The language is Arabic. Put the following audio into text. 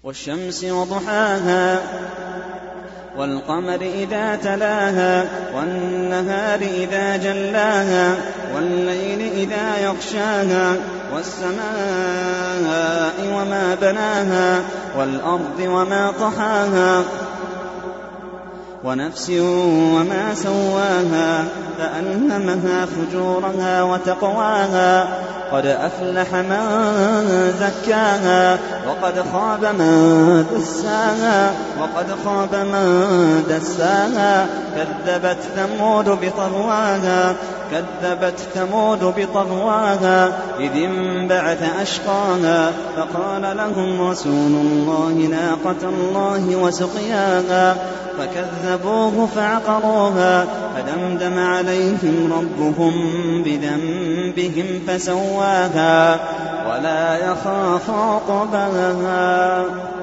والشمس وضحاها والقمر إذا تلاها والنهار إذا جلاها والليل إذا يغشاها والسماء وما بناها والأرض وما طحاها ونفس وما سواها فألهمها فجورها وتقواها قد أفلح من زكاها وقد خاب من دساها كذبت ثمود بطغواها إذ انبعث أشقاها فقال لهم رسول الله ناقة الله وسقياها فكذبوه فعقروها فدمدم عليهم ربهم بذنبهم فسواها ولا يخاف عقباها.